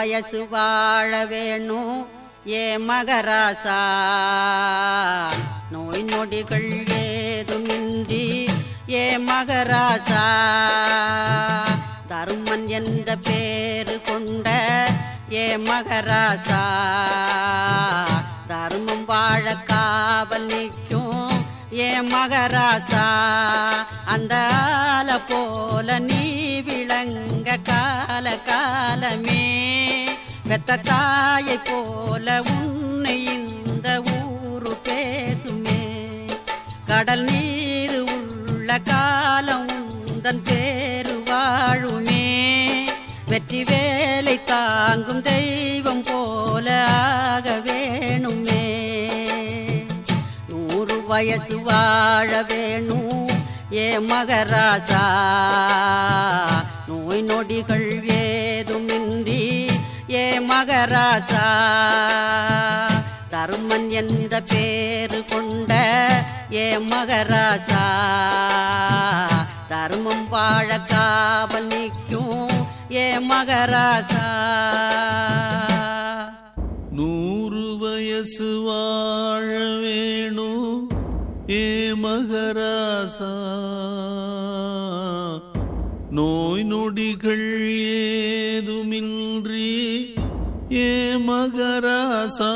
வயசு வாழ வேணும் ஏ மகராசா. நோய் நொடிகள் ஏதுமின்றி ஏ மகராசா. தருமன் என்ற பேரு கொண்ட ஏ மகராசா. தர்மம் வாழ காவல் நிற்கும் ஏ மகராசா. அந்த ஆல போல நீ விளங்க கால காலமே. பெத்த தாயை போல உன்னை இந்த ஊரு பேசுமே. கடல் நீர் உள்ள காலம் உந்தன் பேரு வாழுமே. வெற்றி வேலை தாங்கும் தெய்வம் போல ஆக வேணுமே. 100 வயசு வாழ வேணும் ஏ மகராசா. நோய் நொடிகள் ஏதுமின்றி ஏ மகராசா. தருமன் என்ற பேரு கொண்ட ஏ மகராசா. தர்மம் வாழ காவல் நிற்கும் ஏ மகராசா. 100 வயசு வாழ வேணும் ஏ மகராசா. நோய் நொடிகள் ஏதுமின்றி ஏ மகராசா.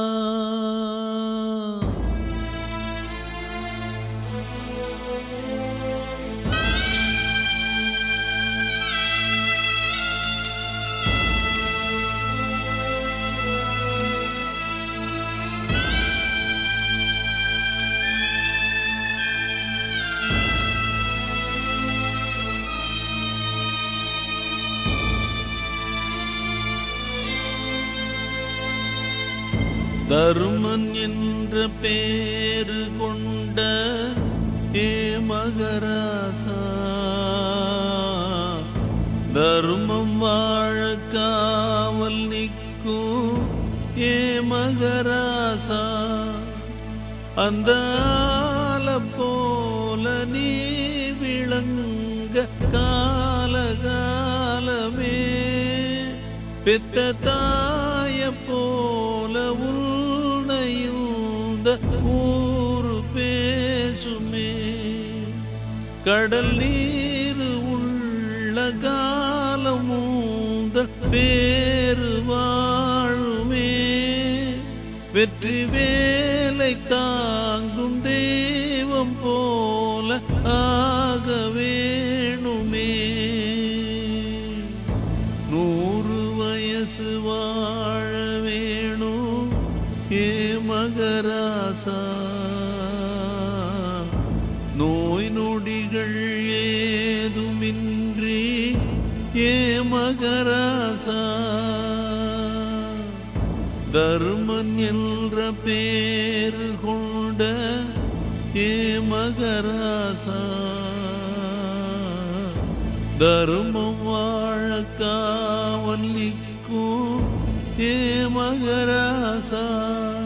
தருமன் என்ற பேரு கொண்ட ஏ மகராசா. தர்மம் வாழ காவல் நிற்கும் ஏ மகராசா. அந்த ஆல போல நீ விளங்க காலகாலமே. பெத்த தாய போல உன்னை இந்த ஊரு பேசுமே. கடல் நீர் உள்ள காலம் உந்தன் பேரு வாழுமே. வெற்றி வேலை தாங்கும் தெய்வம் போல ஆக வேணுமே. 100 வயசு வாழ வேணும் ஏ மகராசா. நோய் நொடிகள் ஏதுமின்றி ஏ மகராசா. தர்மன் என்ற பேரு கொண்ட ஏ மகராசா. தர்மம் வாழ காவல் நிற்கும் ஏ மகராசா.